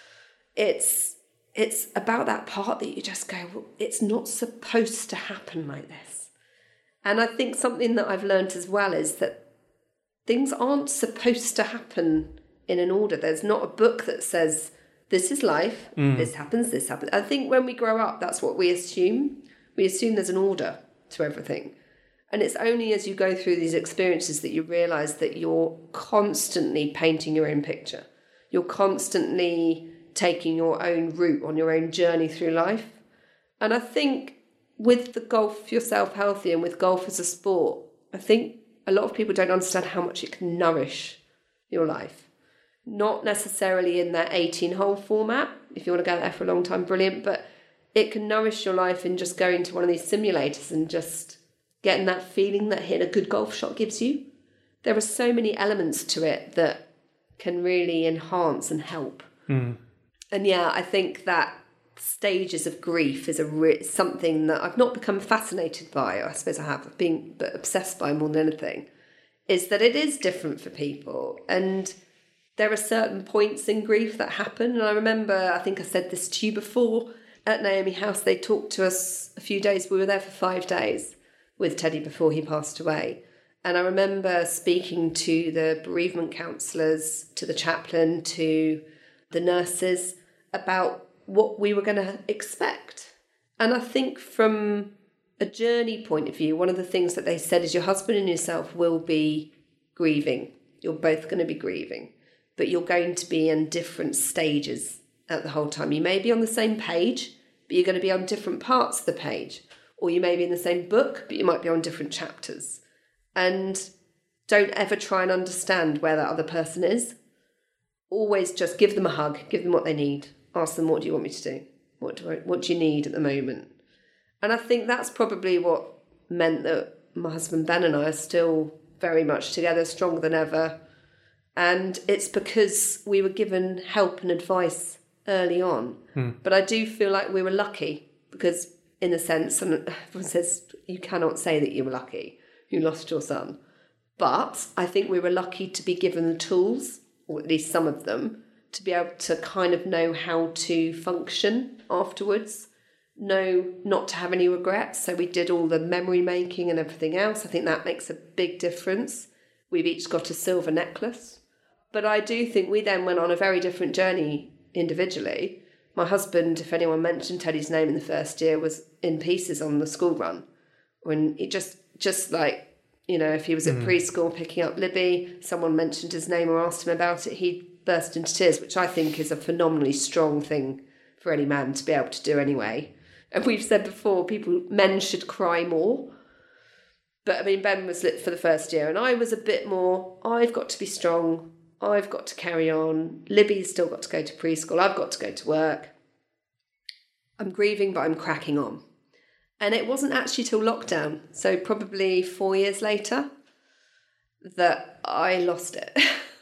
S1: It's about that part that you just go, well, it's not supposed to happen like this. And I think something that I've learned as well is that things aren't supposed to happen in an order. There's not a book that says, this is life, this happens, this happens. I think when we grow up, that's what we assume. We assume there's an order to everything. And it's only as you go through these experiences that you realise that you're constantly painting your own picture. You're constantly taking your own route on your own journey through life. And I think with the Golf Yourself Healthy and with golf as a sport, I think a lot of people don't understand how much it can nourish your life. Not necessarily in that 18-hole format. If you want to go there for a long time, brilliant. But it can nourish your life in just going to one of these simulators and just getting that feeling that hitting a good golf shot gives you. There are so many elements to it that can really enhance and help. And yeah, I think that stages of grief is something that I've not become fascinated by. I suppose I have been obsessed by more than anything, is that it is different for people. And there are certain points in grief that happen. And I remember, I think I said this to you before, at Naomi House, they talked to us a few days. We were there for 5 days with Teddy before he passed away. And I remember speaking to the bereavement counsellors, to the chaplain, to the nurses about what we were going to expect. And I think from a journey point of view, one of the things that they said is your husband and yourself will be grieving. You're both going to be grieving, but you're going to be in different stages at the whole time. You may be on the same page, but you're going to be on different parts of the page. Or you may be in the same book, but you might be on different chapters. And don't ever try and understand where that other person is. Always just give them a hug, give them what they need. Ask them, what do you want me to do? What do you need at the moment? And I think that's probably what meant that my husband Ben and I are still very much together, stronger than ever. And it's because we were given help and advice early on. But I do feel like we were lucky because, in a sense, and everyone says you cannot say that you were lucky, you lost your son. But I think we were lucky to be given the tools, or at least some of them, to be able to kind of know how to function afterwards, know not to have any regrets. So we did all the memory making and everything else. I think that makes a big difference. We've each got a silver necklace. But I do think we then went on a very different journey individually. My husband, if anyone mentioned Teddy's name in the first year, was in pieces on the school run. When it just like, you know, if he was at preschool picking up Libby, someone mentioned his name or asked him about it, he'd burst into tears, which I think is a phenomenally strong thing for any man to be able to do anyway. And we've said before, men should cry more. But I mean, Ben was lit for the first year and I was a bit more, I've got to be strong. I've got to carry on. Libby's still got to go to preschool. I've got to go to work. I'm grieving, but I'm cracking on. And it wasn't actually till lockdown, so probably 4 years later, that I lost it.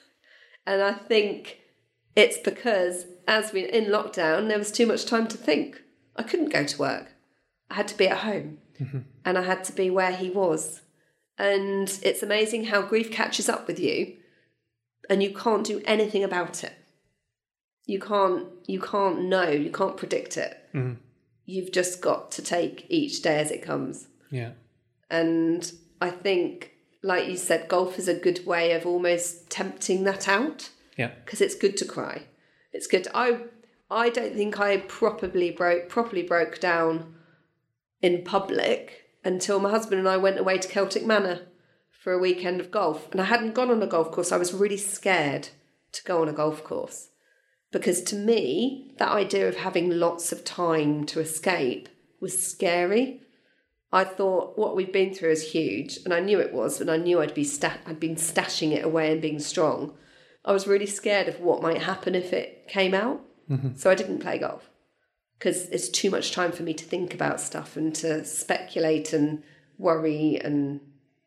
S1: And I think it's because as we in lockdown, there was too much time to think. I couldn't go to work. I had to be at home and I had to be where he was. And it's amazing how grief catches up with you and you can't do anything about it. You can't know, you can't predict it. You've just got to take each day as it comes.
S2: Yeah.
S1: And I think, like you said, golf is a good way of almost tempting that out.
S2: Yeah.
S1: Because it's good to cry. It's good. I don't think I properly broke down in public until my husband and I went away to Celtic Manor for a weekend of golf. And I hadn't gone on a golf course. I was really scared to go on a golf course. Because to me, that idea of having lots of time to escape was scary. I thought what we've been through is huge, and I knew it was, and I knew I'd been stashing it away and being strong. I was really scared of what might happen if it came out, so I didn't play golf because it's too much time for me to think about stuff and to speculate and worry and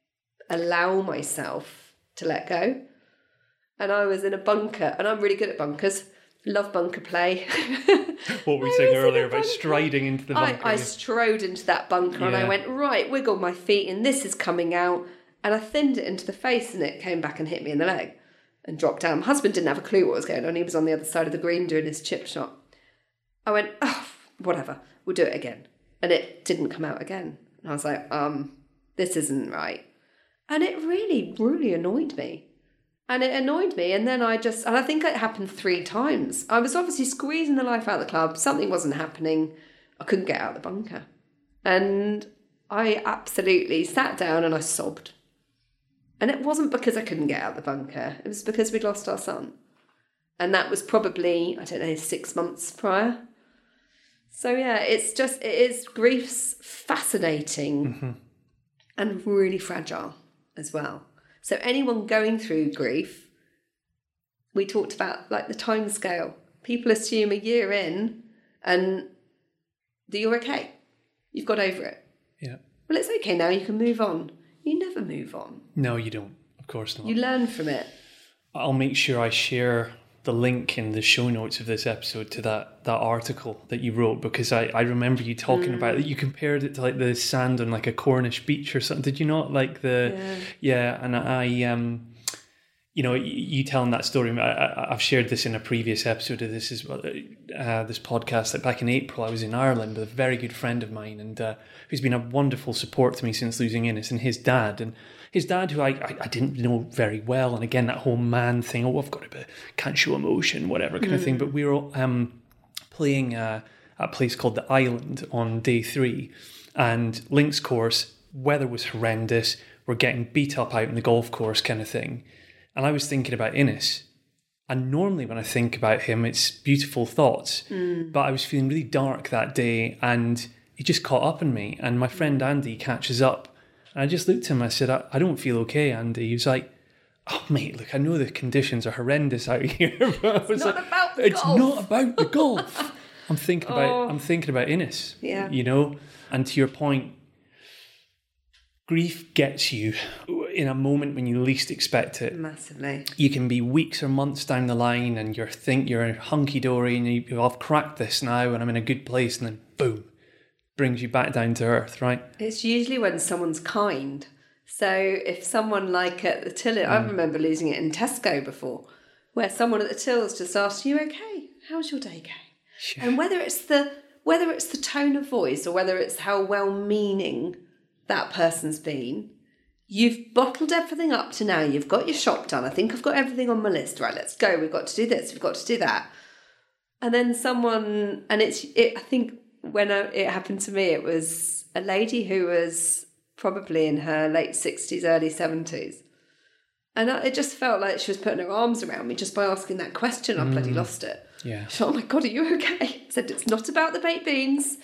S1: allow myself to let go. And I was in a bunker, and I'm really good at bunkers. Love bunker play.
S2: What were we saying earlier about striding into the bunker?
S1: I strode into that bunker and I went, right, wiggled my feet and this is coming out. And I thinned it into the face and it came back and hit me in the leg and dropped down. My husband didn't have a clue what was going on. He was on the other side of the green doing his chip shot. I went, oh, whatever, we'll do it again. And it didn't come out again. And I was like, this isn't right. And it really, really annoyed me. And it annoyed me, and then I think it happened 3 times. I was obviously squeezing the life out of the club. Something wasn't happening. I couldn't get out of the bunker. And I absolutely sat down and I sobbed. And it wasn't because I couldn't get out of the bunker. It was because we'd lost our son. And that was probably, 6 months prior. So yeah, grief's fascinating and really fragile as well. So anyone going through grief, we talked about like the time scale. People assume a year in and that you're okay. You've got over it.
S2: Yeah.
S1: Well, it's okay now. You can move on. You never move on.
S2: No, you don't. Of course not.
S1: You learn from it.
S2: I'll make sure I share the link in the show notes of this episode to that article that you wrote, because I remember you talking about it. You compared it to like the sand on like a Cornish beach or something. Did you not? Like and you know, you telling that story, I've shared this in a previous episode of this podcast, that back in April I was in Ireland with a very good friend of mine, and who's been a wonderful support to me since losing Innes, and his dad, who I didn't know very well, and again, that whole man thing, I've got to can't show emotion, whatever kind of thing, but we were playing at a place called The Island on day 3, and links course, weather was horrendous, we're getting beat up out in the golf course kind of thing. And I was thinking about Innes. And normally when I think about him, it's beautiful thoughts. But I was feeling really dark that day, and he just caught up on me. And my friend Andy catches up. And I just looked at him, I said, I don't feel okay, Andy. He was like, oh, mate, look, I know the conditions are horrendous out here. But
S1: it's not about the golf.
S2: It's not about the golf. I'm thinking about Innes.
S1: Yeah.
S2: You know? And to your point, grief gets you in a moment when you least expect it.
S1: Massively.
S2: You can be weeks or months down the line and you're hunky-dory and I've cracked this now and I'm in a good place, and then boom, brings you back down to earth, right?
S1: It's usually when someone's kind. So if someone like at the till, I remember losing it in Tesco before, where someone at the tills just asked, you okay? How's your day going? Yeah. And whether it's the tone of voice or whether it's how well-meaning that person's been, you've bottled everything up to now, you've got your shop done, I think I've got everything on my list, right, let's go, we've got to do this, we've got to do that. And then someone, and I think when it happened to me, it was a lady who was probably in her late 60s, early 70s. And it just felt like she was putting her arms around me just by asking that question. I bloody lost it.
S2: Yeah.
S1: I thought, oh my God, are you okay? I said, it's not about the baked beans.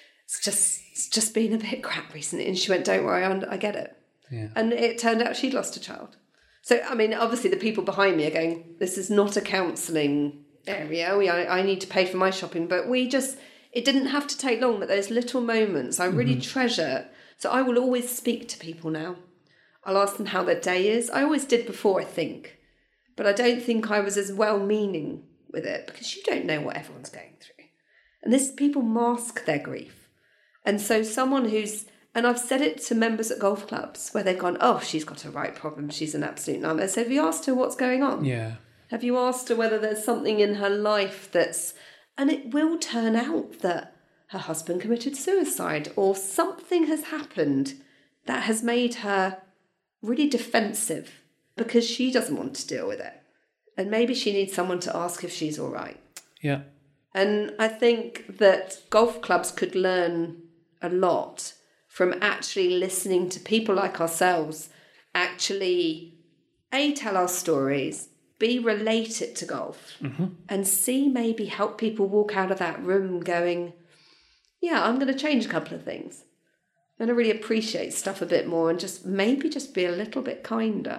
S1: It's just been a bit crap recently. And she went, don't worry, I get it.
S2: Yeah.
S1: And it turned out she'd lost a child. So, I mean, obviously the people behind me are going, this is not a counselling area. I need to pay for my shopping. But it didn't have to take long. But those little moments I really treasure. So I will always speak to people now. I'll ask them how their day is. I always did before, I think. But I don't think I was as well-meaning with it, because you don't know what everyone's going through. And people mask their grief. And so someone and I've said it to members at golf clubs where they've gone, oh, she's got a right problem, she's an absolute nightmare. So have you asked her what's going on?
S2: Yeah.
S1: Have you asked her whether there's something in her life and it will turn out that her husband committed suicide or something has happened that has made her really defensive because she doesn't want to deal with it. And maybe she needs someone to ask if she's all right.
S2: Yeah.
S1: And I think that golf clubs could learn a lot from actually listening to people like ourselves actually, A, tell our stories, B, relate it to golf, and C, maybe help people walk out of that room going, yeah, I'm going to change a couple of things. I'm going to really appreciate stuff a bit more and just be a little bit kinder.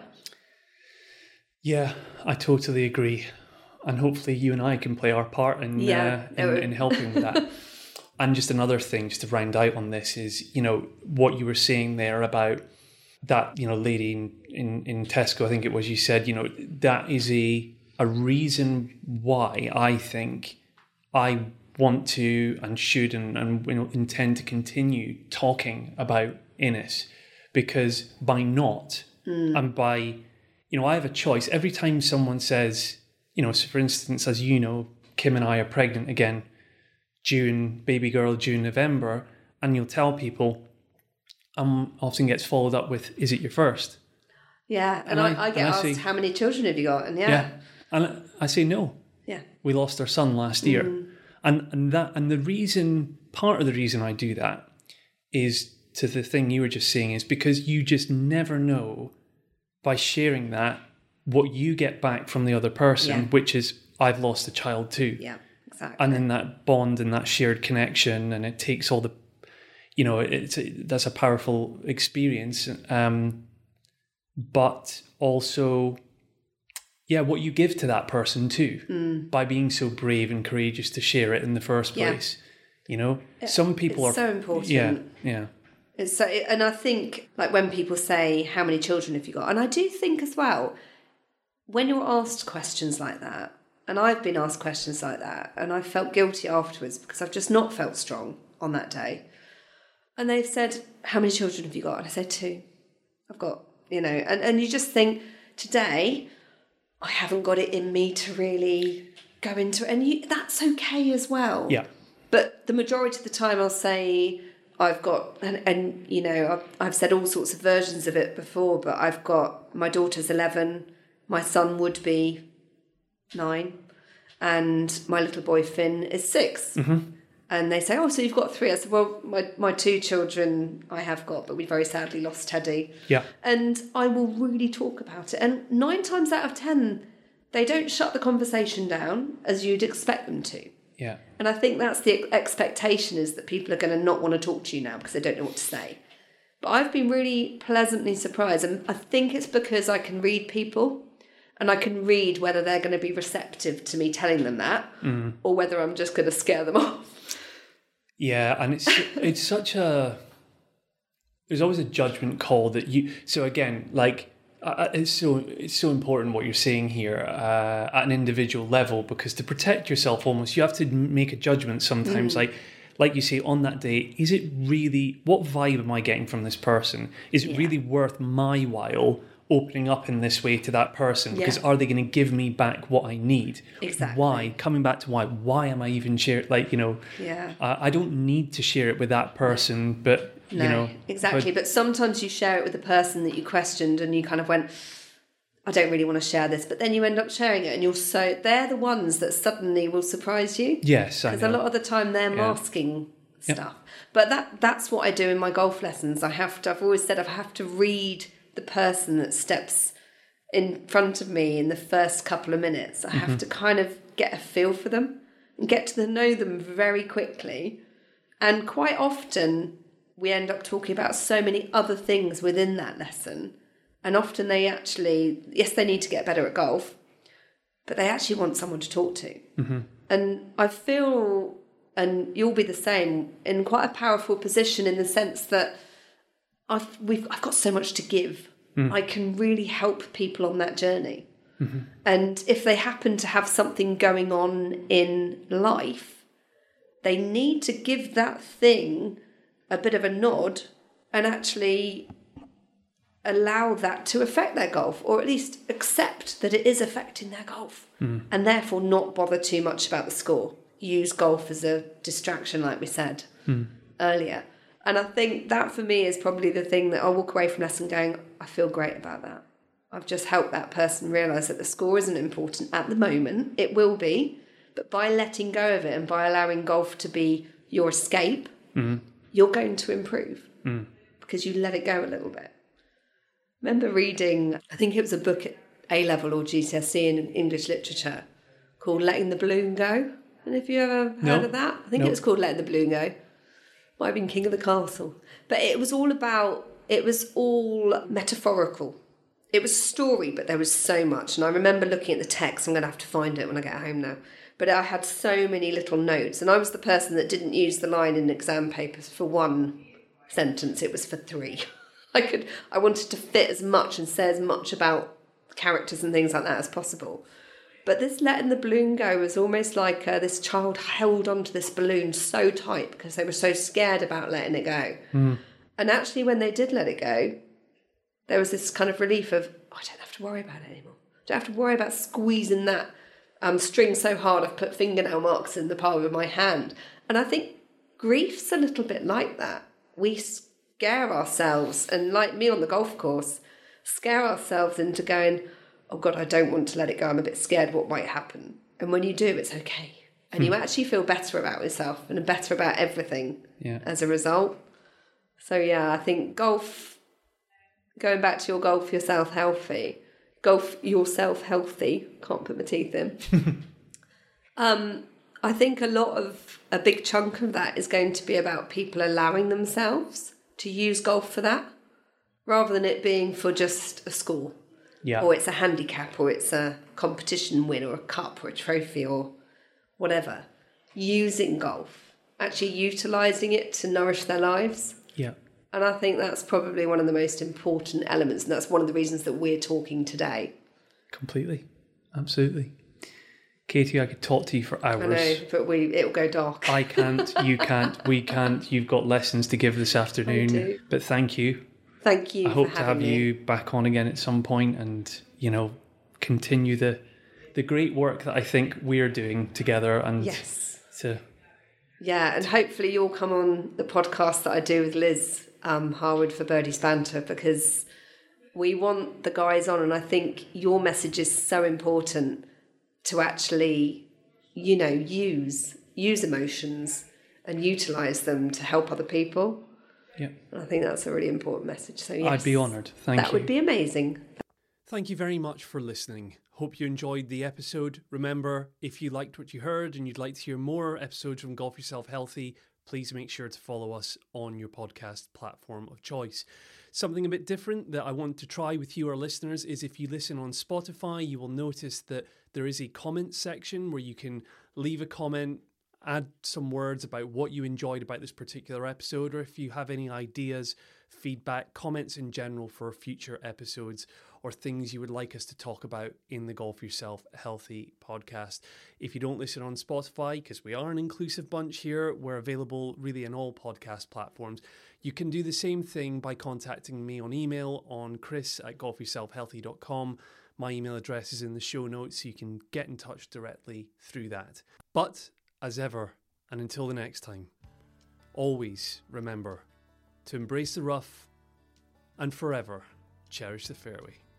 S2: Yeah, I totally agree. And hopefully you and I can play our part in helping with that. And just another thing, just to round out on this, is, you know, what you were saying there about that, you know, lady in Tesco, I think it was, you said, you know, that is a reason why I think I want to and should and you know, intend to continue talking about Innes, because by not and by, you know, I have a choice. Every time someone says, you know, so for instance, as you know, Kim and I are pregnant again, baby girl, June, November, and you'll tell people, often gets followed up with, is it your first?
S1: Yeah, and I get asked, say, how many children have you got? And
S2: and I say no.
S1: Yeah.
S2: We lost our son last year. And the reason, part of the reason I do that is to the thing you were just saying, is because you just never know by sharing that what you get back from the other person, which is, I've lost a child too.
S1: Yeah, exactly.
S2: And then that bond and that shared connection, and it takes all the, you know, that's a powerful experience. But also, yeah, what you give to that person too, by being so brave and courageous to share it in the first place. You know, some people
S1: it's so important.
S2: Yeah.
S1: It's so, and I think, like, when people say, how many children have you got? And I do think as well, when you're asked questions like that, and I've been asked questions like that, and I felt guilty afterwards because I've just not felt strong on that day. And they've said, how many children have you got? And I said, 2. I've got, you know, and you just think, today, I haven't got it in me to really go into it. And that's okay as well.
S2: Yeah.
S1: But the majority of the time I'll say I've got, and you know, I've said all sorts of versions of it before, but I've got, my daughter's 11, my son would be 9, and my little boy Finn is 6. And they say, oh, so you've got 3. I said, well, my 2 children I have got, but we very sadly lost Teddy.
S2: Yeah.
S1: And I will really talk about it. And 9 times out of 10, they don't shut the conversation down as you'd expect them to.
S2: Yeah.
S1: And I think that's the expectation, is that people are going to not want to talk to you now because they don't know what to say. But I've been really pleasantly surprised. And I think it's because I can read people. And I can read whether they're going to be receptive to me telling them that, or whether I'm just going to scare them off.
S2: Yeah, and it's such a... There's always a judgment call that you... So again, like, it's so important what you're saying here at an individual level, because to protect yourself almost, you have to make a judgment sometimes, like you say, on that day, is it really... What vibe am I getting from this person? Is it really worth my while opening up in this way to that person? Because are they going to give me back what I need?
S1: Exactly.
S2: Why? Coming back to why am I even sharing? Like, you know, I don't need to share it with that person, but,
S1: no,
S2: you know.
S1: Exactly. But sometimes you share it with the person that you questioned and you kind of went, I don't really want to share this. But then you end up sharing it and they're the ones that suddenly will surprise you.
S2: Yes, I know.
S1: Because a lot of the time they're masking stuff. But that's what I do in my golf lessons. I've always said I have to read the person that steps in front of me in the first couple of minutes. I have to kind of get a feel for them and get to know them very quickly. And quite often we end up talking about so many other things within that lesson. And often they actually, yes, they need to get better at golf, but they actually want someone to talk to. And I feel, and you'll be the same, in quite a powerful position in the sense that I've got so much to give. I can really help people on that journey. And if they happen to have something going on in life, they need to give that thing a bit of a nod and actually allow that to affect their golf, or at least accept that it is affecting their golf, and therefore not bother too much about the score. Use golf as a distraction, like we said earlier. And I think that for me is probably the thing that I'll walk away from lesson going, I feel great about that. I've just helped that person realise that the score isn't important at the moment. It will be. But by letting go of it and by allowing golf to be your escape, you're going to improve because you let it go a little bit. I remember reading, I think it was a book at A-level or GCSE in English literature called Letting the Balloon Go. And if you ever heard of that? I think it was called Letting the Balloon Go. Might have been King of the Castle. But it was all metaphorical. It was a story, but there was so much. And I remember looking at the text. I'm going to have to find it when I get home now. But I had so many little notes. And I was the person that didn't use the line in exam papers for 1 sentence. It was for 3. I wanted to fit as much and say as much about characters and things like that as possible. But this letting the balloon go was almost like this child held onto this balloon so tight because they were so scared about letting it go. And actually, when they did let it go, there was this kind of relief of, I don't have to worry about it anymore. I don't have to worry about squeezing that string so hard I've put fingernail marks in the palm of my hand. And I think grief's a little bit like that. We scare ourselves, and like me on the golf course, scare ourselves into going, oh God, I don't want to let it go. I'm a bit scared what might happen. And when you do, it's okay. And you actually feel better about yourself and better about everything as a result. So yeah, I think golf, going back to your golf yourself healthy, can't put my teeth in. I think a big chunk of that is going to be about people allowing themselves to use golf for that, rather than it being for just a score. Yeah. Or it's a handicap, or it's a competition win, or a cup, or a trophy, or whatever. Using golf, actually utilising it to nourish their lives.
S2: Yeah.
S1: And I think that's probably one of the most important elements, and that's one of the reasons that we're talking today.
S2: Completely. Absolutely. Katie, I could talk to you for hours.
S1: I know, but it'll go dark.
S2: I can't, you can't, we can't. You've got lessons to give this afternoon.
S1: I do.
S2: But thank you.
S1: Thank you.
S2: I hope to have you back on again at some point, and continue the great work that I think we're doing together, and
S1: Yes.
S2: Yeah,
S1: and hopefully you'll come on the podcast that I do with Liz Harwood for Birdie's Banter, because we want the guys on, and I think your message is so important to actually, use emotions and utilise them to help other people.
S2: Yeah.
S1: And I think that's a really important message. So yes,
S2: I'd be honoured. Thank you.
S1: That would be amazing.
S2: Thank you very much for listening. Hope you enjoyed the episode. Remember, if you liked what you heard and you'd like to hear more episodes from Golf Yourself Healthy, please make sure to follow us on your podcast platform of choice. Something a bit different that I want to try with you, our listeners, is if you listen on Spotify, you will notice that there is a comment section where you can leave a comment, add some words about what you enjoyed about this particular episode, or if you have any ideas, feedback, comments in general for future episodes, or things you would like us to talk about in the Golf Yourself Healthy podcast. If you don't listen on Spotify, because we are an inclusive bunch here, we're available really in all podcast platforms. You can do the same thing by contacting me on email on chris@golfyourselfhealthy.com. My email address is in the show notes, so you can get in touch directly through that. But as ever, and until the next time, always remember to embrace the rough and forever cherish the fairway.